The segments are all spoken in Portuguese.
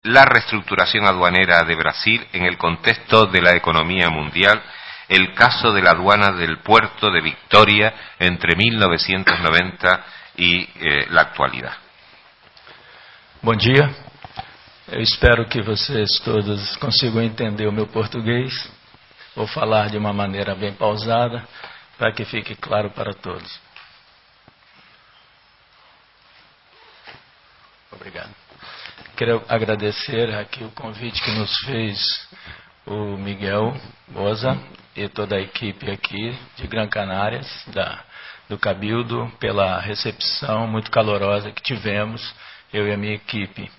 la reestructuración aduanera de Brasil en el contexto de la economía mundial, el caso de la aduana del puerto de Victoria entre 1990 e la actualidad. Bom dia, eu espero que vocês todos consigam entender o meu português. Vou falar de uma maneira bem pausada, para que fique claro para todos. Obrigado. Quero agradecer aqui o convite que nos fez o Miguel Boza e toda a equipe aqui de Gran Canárias, do Cabildo, pela recepção muito calorosa que tivemos, eu e a minha equipe.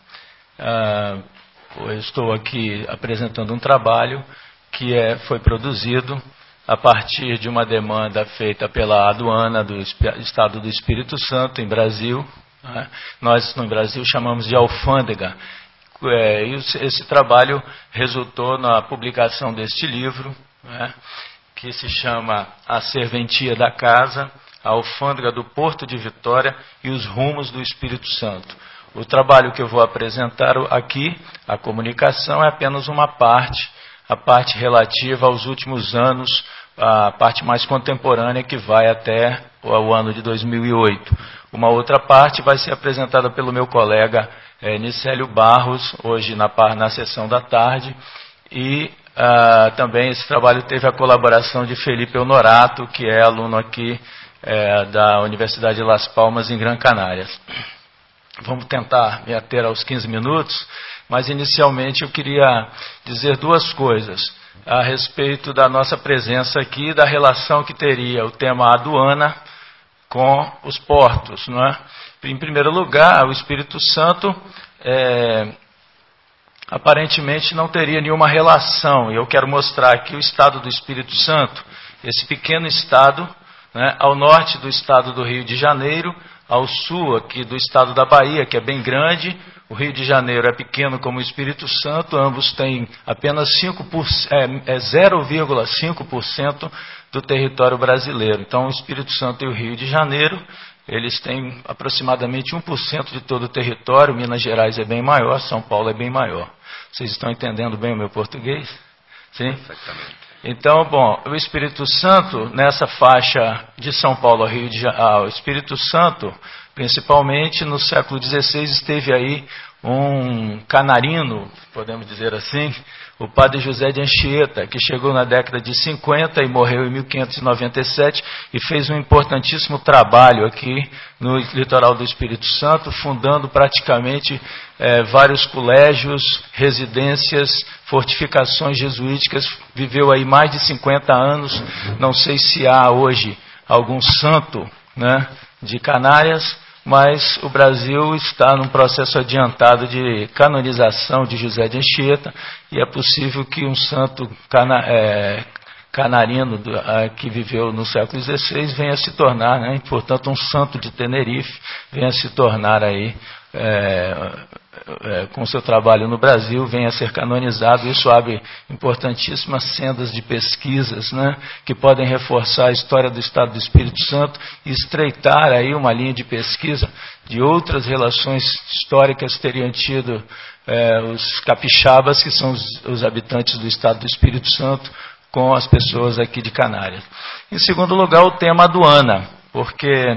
Eu estou aqui apresentando um trabalho que foi produzido a partir de uma demanda feita pela aduana do Estado do Espírito Santo, em Brasil. Nós, no Brasil, chamamos de alfândega. Esse trabalho resultou na publicação deste livro, que se chama A Serventia da Casa, a Alfândega do Porto de Vitória e os Rumos do Espírito Santo. O trabalho que eu vou apresentar aqui, a comunicação, é apenas uma parte, a parte relativa aos últimos anos, a parte mais contemporânea que vai até o ano de 2008. Uma outra parte vai ser apresentada pelo meu colega Nicélio Barros, hoje na sessão da tarde, e também esse trabalho teve a colaboração de Felipe Honorato, que é aluno aqui da Universidade de Las Palmas, em Gran Canárias. Vamos tentar me ater aos 15 minutos, mas inicialmente eu queria dizer duas coisas a respeito da nossa presença aqui, da relação que teria o tema aduana com os portos, não é? Em primeiro lugar, o Espírito Santo aparentemente não teria nenhuma relação, e eu quero mostrar aqui o estado do Espírito Santo, esse pequeno estado, né, ao norte do estado do Rio de Janeiro, ao sul aqui do estado da Bahia, que é bem grande. O Rio de Janeiro é pequeno como o Espírito Santo, ambos têm apenas 0,5% do território brasileiro. Então, o Espírito Santo e o Rio de Janeiro, eles têm aproximadamente 1% de todo o território. Minas Gerais é bem maior, São Paulo é bem maior. Vocês estão entendendo bem o meu português? Sim? Perfeitamente. Então, bom, o Espírito Santo, nessa faixa de São Paulo ao Espírito Santo, principalmente no século XVI, esteve aí um canarino, podemos dizer assim, o padre José de Anchieta, que chegou na década de 50 e morreu em 1597 e fez um importantíssimo trabalho aqui no litoral do Espírito Santo, fundando praticamente vários colégios, residências, fortificações jesuíticas. Viveu aí mais de 50 anos. Não sei se há hoje algum santo, né, de Canárias, mas o Brasil está num processo adiantado de canonização de José de Anchieta, e é possível que um santo canarino que viveu no século XVI venha a se tornar, né, portanto, um santo de Tenerife venha a se tornar aí, com seu trabalho no Brasil, venha a ser canonizado. Isso abre importantíssimas sendas de pesquisas, né, que podem reforçar a história do Estado do Espírito Santo e estreitar aí uma linha de pesquisa de outras relações históricas que teriam tido os capixabas, que são os habitantes do Estado do Espírito Santo, com as pessoas aqui de Canárias. Em segundo lugar, o tema aduana, porque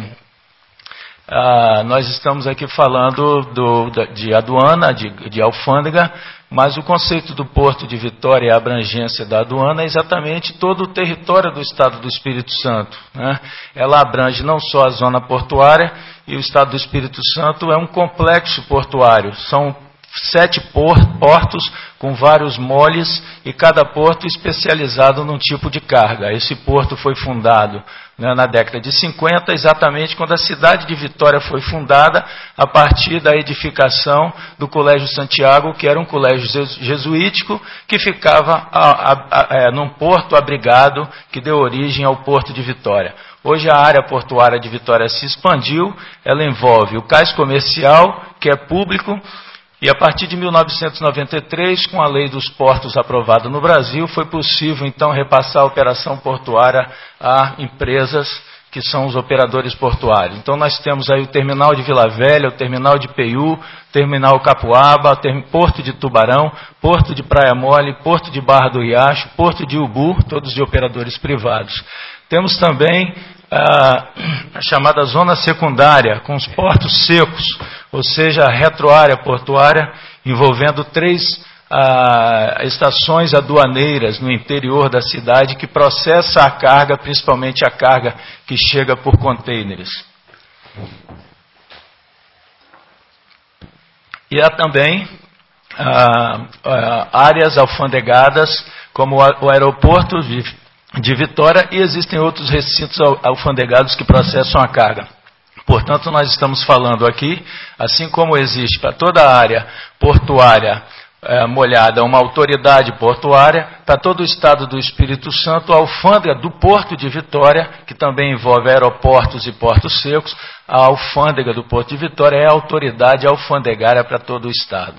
nós estamos aqui falando de aduana, de alfândega, mas o conceito do Porto de Vitória e a abrangência da aduana é exatamente todo o território do Estado do Espírito Santo, né? Ela abrange não só a zona portuária, e o Estado do Espírito Santo é um complexo portuário. São 7 portos com vários moles, e cada porto especializado num tipo de carga. Esse porto foi fundado, né, na década de 50, exatamente quando a cidade de Vitória foi fundada, a partir da edificação do Colégio Santiago, que era um colégio jesuítico que ficava num porto abrigado que deu origem ao Porto de Vitória. Hoje a área portuária de Vitória se expandiu, ela envolve o cais comercial, que é público, e a partir de 1993, com a lei dos portos aprovada no Brasil, foi possível então repassar a operação portuária a empresas que são os operadores portuários. Então nós temos aí o terminal de Vila Velha, o terminal de Peiú, terminal Capuaba, porto de Tubarão, porto de Praia Mole, porto de Barra do Riacho, porto de Ubu, todos de operadores privados. Temos também a chamada zona secundária, com os portos secos, ou seja, a retroárea portuária, envolvendo 3 estações aduaneiras no interior da cidade que processa a carga, principalmente a carga que chega por contêineres. E há também áreas alfandegadas, como o aeroporto de Vitória, e existem outros recintos alfandegados que processam a carga. Portanto, nós estamos falando aqui, assim como existe para toda a área portuária molhada uma autoridade portuária, para todo o estado do Espírito Santo, a alfândega do Porto de Vitória, que também envolve aeroportos e portos secos, a alfândega do Porto de Vitória é a autoridade alfandegária para todo o estado.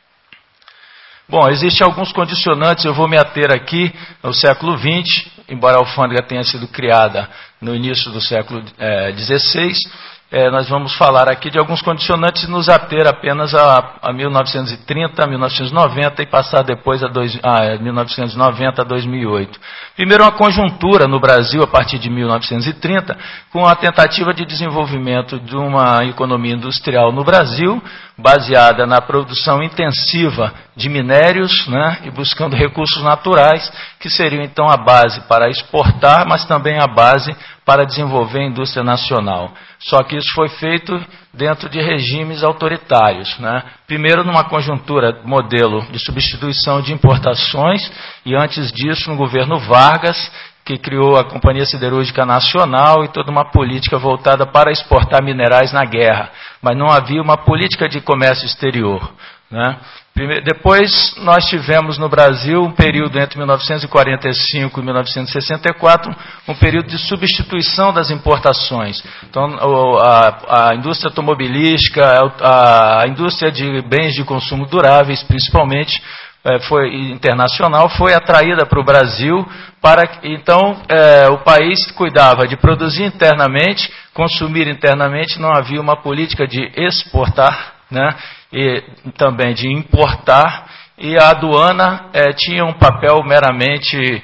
Bom, existem alguns condicionantes, eu vou me ater aqui no século XX, embora a alfândega tenha sido criada no início do século XVI, nós vamos falar aqui de alguns condicionantes e nos ater apenas a 1930, a 1990 e passar depois a 1990 a 2008. Primeiro, uma conjuntura no Brasil a partir de 1930, com a tentativa de desenvolvimento de uma economia industrial no Brasil, baseada na produção intensiva de minérios, né, e buscando recursos naturais, que seriam então a base para exportar, mas também a base para desenvolver a indústria nacional. Só que isso foi feito dentro de regimes autoritários, né? Primeiro numa conjuntura modelo de substituição de importações, e antes disso no governo Vargas, que criou a Companhia Siderúrgica Nacional e toda uma política voltada para exportar minerais na guerra. Mas não havia uma política de comércio exterior, né? Depois nós tivemos no Brasil um período entre 1945 e 1964, um período de substituição das importações. Então a indústria automobilística, a indústria de bens de consumo duráveis, principalmente, internacional, foi atraída para o Brasil, então o país cuidava de produzir internamente, consumir internamente, não havia uma política de exportar, né, e também de importar, e a aduana tinha um papel meramente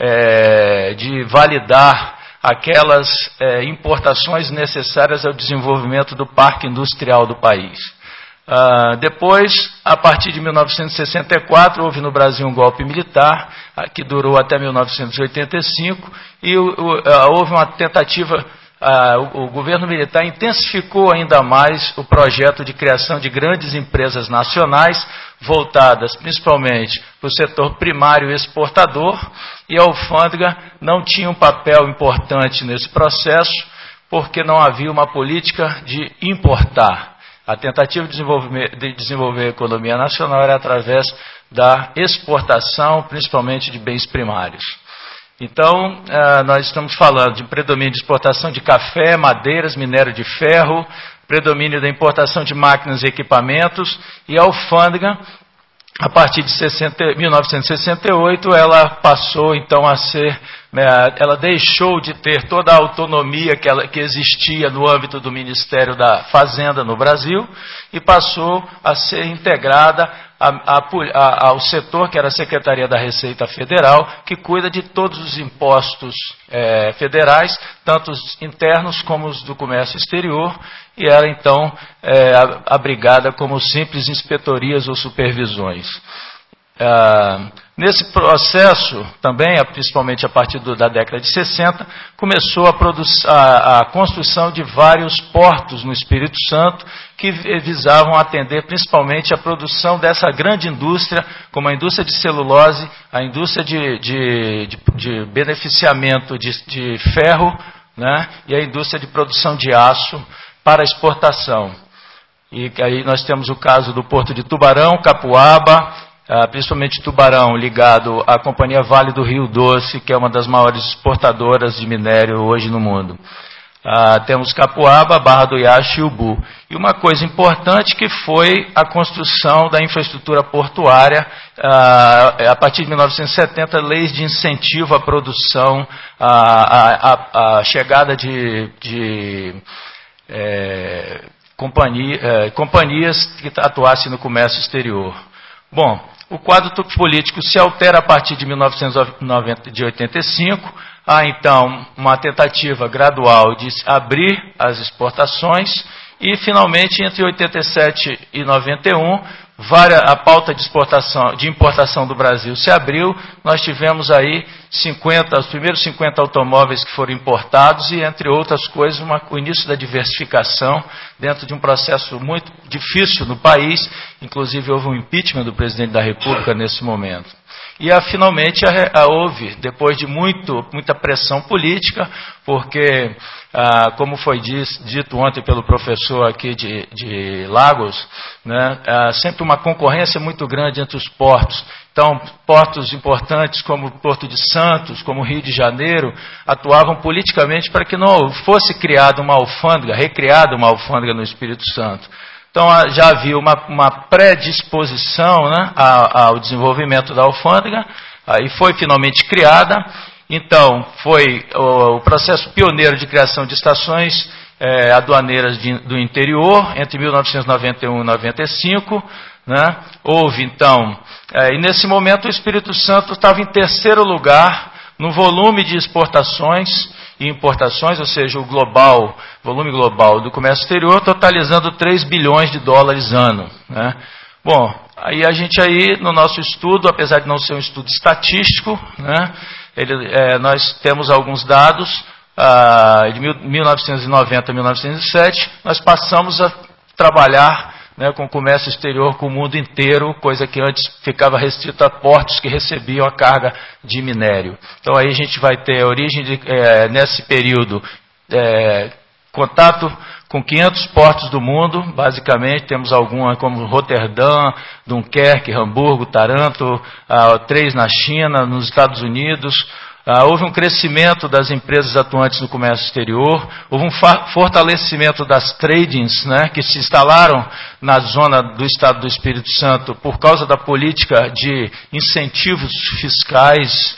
de validar aquelas importações necessárias ao desenvolvimento do parque industrial do país. Depois, a partir de 1964, houve no Brasil um golpe militar, que durou até 1985, e houve uma tentativa, o governo militar intensificou ainda mais o projeto de criação de grandes empresas nacionais, voltadas principalmente para o setor primário exportador, e a alfândega não tinha um papel importante nesse processo, porque não havia uma política de importar. A tentativa de desenvolver a economia nacional era através da exportação, principalmente de bens primários. Então, nós estamos falando de predomínio de exportação de café, madeiras, minério de ferro, predomínio da importação de máquinas e equipamentos, e a alfândega, a partir de 1968, ela passou então a ser, ela deixou de ter toda a autonomia que existia no âmbito do Ministério da Fazenda no Brasil e passou a ser integrada ao setor que era a Secretaria da Receita Federal, que cuida de todos os impostos federais, tanto os internos como os do comércio exterior, e era então abrigada como simples inspetorias ou supervisões. Nesse processo, também, principalmente a partir da década de 60, começou a construção de vários portos no Espírito Santo que visavam atender principalmente a produção dessa grande indústria, como a indústria de celulose, a indústria de beneficiamento de ferro, né, e a indústria de produção de aço para exportação. E aí nós temos o caso do Porto de Tubarão, Capuaba, principalmente Tubarão, ligado à Companhia Vale do Rio Doce, que é uma das maiores exportadoras de minério hoje no mundo. Temos Capuaba, Barra do Riacho e Ubu. E uma coisa importante que foi a construção da infraestrutura portuária, a partir de 1970, leis de incentivo à produção, a chegada de companhias que atuassem no comércio exterior. Bom, o quadro político se altera a partir de 1985, há então uma tentativa gradual de abrir as exportações e, finalmente, entre 87 e 91, a pauta de importação do Brasil se abriu. Nós tivemos aí os primeiros 50 automóveis que foram importados e, entre outras coisas, o início da diversificação dentro de um processo muito difícil no país. Inclusive, houve um impeachment do presidente da República nesse momento. E, finalmente, houve, depois de muita pressão política, porque, como foi dito ontem pelo professor aqui de Lagos, né, sempre uma concorrência muito grande entre os portos. Então, portos importantes como o Porto de Santos, como o Rio de Janeiro, atuavam politicamente para que não fosse recriada uma alfândega no Espírito Santo. Então, já havia uma predisposição, né, ao desenvolvimento da alfândega, e foi finalmente criada. Então, foi o processo pioneiro de criação de estações aduaneiras do interior, entre 1991 e 95. Né? Houve, então, e nesse momento o Espírito Santo estava em terceiro lugar no volume de exportações e importações, ou seja, o volume global do comércio exterior, totalizando 3 bilhões de dólares ano. Né? Bom, no nosso estudo, apesar de não ser um estudo estatístico, né, nós temos alguns dados, de 1990 a 1907, nós passamos a trabalhar, né, com o comércio exterior com o mundo inteiro, coisa que antes ficava restrita a portos que recebiam a carga de minério. Então aí a gente vai ter a origem, nesse período, contato com 500 portos do mundo, basicamente. Temos algumas como Roterdã, Dunkerque, Hamburgo, Taranto, 3 na China, nos Estados Unidos. Houve um crescimento das empresas atuantes no comércio exterior, houve um fortalecimento das tradings, né, que se instalaram na zona do Estado do Espírito Santo por causa da política de incentivos fiscais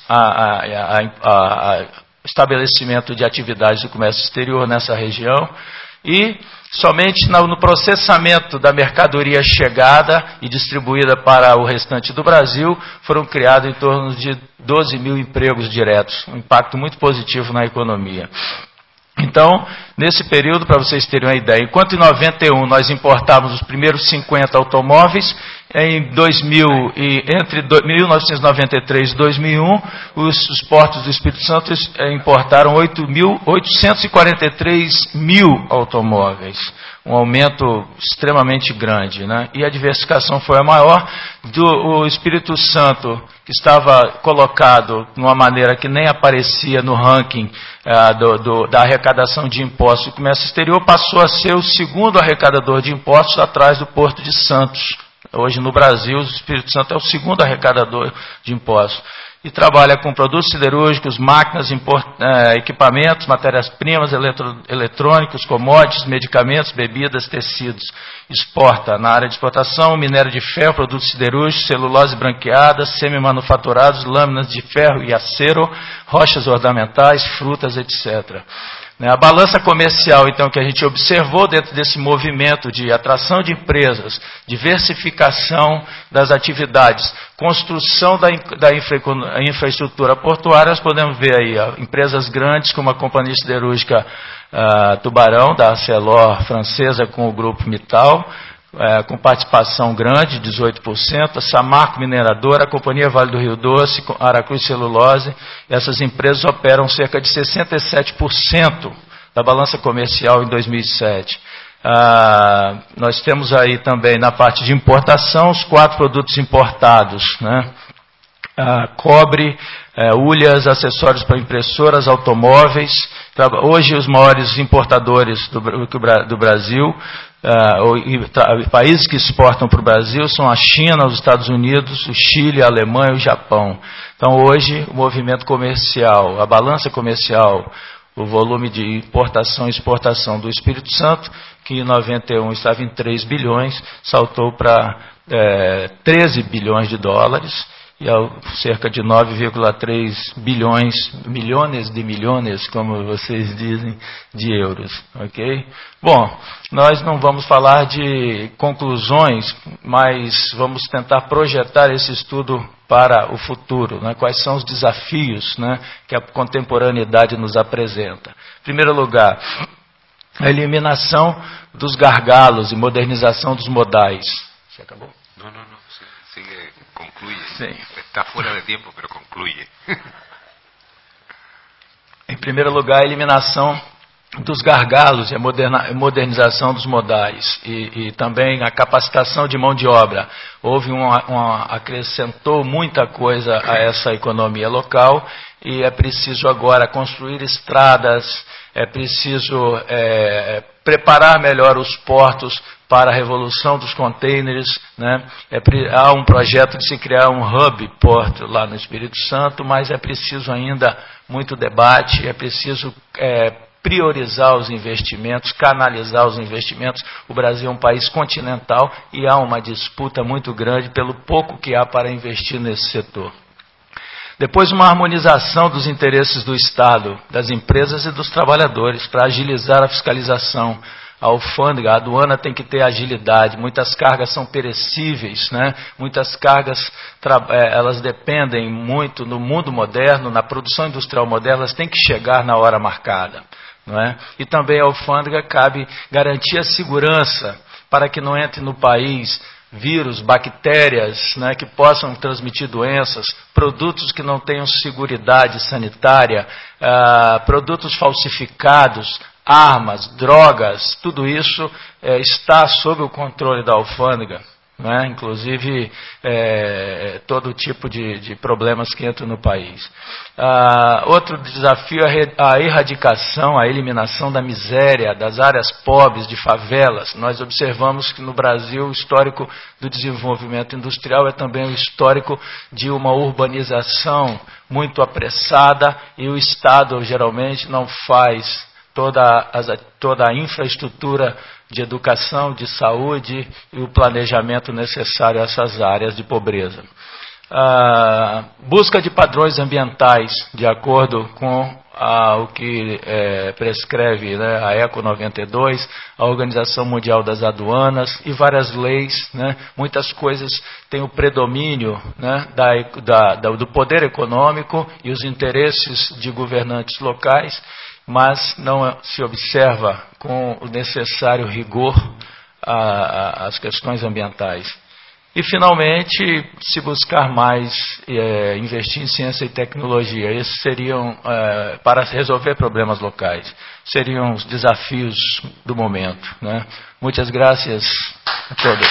a estabelecimento de atividades do comércio exterior nessa região. E somente no processamento da mercadoria chegada e distribuída para o restante do Brasil, foram criados em torno de 12 mil empregos diretos, um impacto muito positivo na economia. Então, nesse período, para vocês terem uma ideia, enquanto em 91 nós importávamos os primeiros 50 automóveis, entre 1993 e 2001, os portos do Espírito Santo importaram 843 mil automóveis, um aumento extremamente grande, né? E a diversificação foi a maior. O Espírito Santo, que estava colocado de uma maneira que nem aparecia no ranking da arrecadação de impostos do comércio exterior, passou a ser o segundo arrecadador de impostos atrás do Porto de Santos. Hoje no Brasil, o Espírito Santo é o segundo arrecadador de impostos. E trabalha com produtos siderúrgicos, máquinas, equipamentos, matérias-primas, eletrônicos, commodities, medicamentos, bebidas, tecidos. Exporta na área de exportação minério de ferro, produtos siderúrgicos, celulose branqueada, semi-manufaturados, lâminas de ferro e acero, rochas ornamentais, frutas, etc. A balança comercial, então, que a gente observou dentro desse movimento de atração de empresas, diversificação das atividades, construção da infraestrutura portuária, nós podemos ver aí empresas grandes como a Companhia Siderúrgica Tubarão, da Arcelor francesa, com o grupo Mittal, com participação grande, 18%, a Samarco Mineradora, a Companhia Vale do Rio Doce, a Aracruz Celulose. Essas empresas operam cerca de 67% da balança comercial em 2007. Nós temos aí também na parte de importação os 4 produtos importados, né? Cobre, hulhas, acessórios para impressoras, automóveis. Hoje os maiores importadores do Brasil, países que exportam para o Brasil são a China, os Estados Unidos, o Chile, a Alemanha e o Japão. Então hoje o movimento comercial, a balança comercial o volume de importação e exportação do Espírito Santo, que em 91 estava em 3 bilhões, saltou para 13 bilhões de dólares, e cerca de 9,3 bilhões, milhões, como vocês dizem, de euros. Ok? Bom, nós não vamos falar de conclusões, mas vamos tentar projetar esse estudo para o futuro. Né? Quais são os desafios, né, que a contemporaneidade nos apresenta? Em primeiro lugar, a eliminação dos gargalos e modernização dos modais. Você acabou? Não. Sigue, concluye. Sim. Está fora de tempo, mas concluye. Em primeiro lugar, a eliminação dos gargalos e a modernização dos modais e também a capacitação de mão de obra. Houve acrescentou muita coisa a essa economia local e é preciso agora construir estradas, é preciso preparar melhor os portos para a revolução dos containers, né? Há um projeto de se criar um hub porto lá no Espírito Santo, mas é preciso ainda muito debate, é preciso priorizar os investimentos, canalizar os investimentos. O Brasil é um país continental e há uma disputa muito grande pelo pouco que há para investir nesse setor. Depois, uma harmonização dos interesses do Estado, das empresas e dos trabalhadores, para agilizar a fiscalização. A alfândega, a aduana tem que ter agilidade, muitas cargas são perecíveis, né? Muitas cargas elas dependem muito no mundo moderno, na produção industrial moderna, elas têm que chegar na hora marcada. Não é? E também a alfândega cabe garantir a segurança para que não entre no país vírus, bactérias, né, que possam transmitir doenças, produtos que não tenham seguridade sanitária, produtos falsificados, armas, drogas, tudo isso está sob o controle da alfândega. Né? Inclusive todo tipo de problemas que entram no país. Outro desafio é a erradicação, a eliminação da miséria, das áreas pobres, de favelas. Nós observamos que no Brasil o histórico do desenvolvimento industrial é também o histórico de uma urbanização muito apressada e o Estado geralmente não faz toda a infraestrutura de educação, de saúde e o planejamento necessário a essas áreas de pobreza. Busca de padrões ambientais, de acordo com o que prescreve, né, a ECO 92, a Organização Mundial das Aduanas e várias leis. Né, muitas coisas têm o predomínio, né, do poder econômico e os interesses de governantes locais, mas não se observa com o necessário rigor as questões ambientais. E, finalmente, se buscar mais investir em ciência e tecnologia. Esses seriam, para resolver problemas locais, seriam os desafios do momento. Né? Muitas gracias a todos.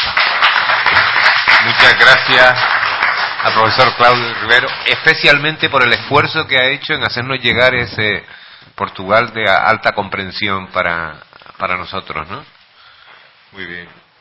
Muchas gracias al profesor Claudio Rivero, especialmente por el esfuerzo que ha hecho en hacernos llegar ese Portugal de alta comprensión para nosotros, ¿no? Muy bien.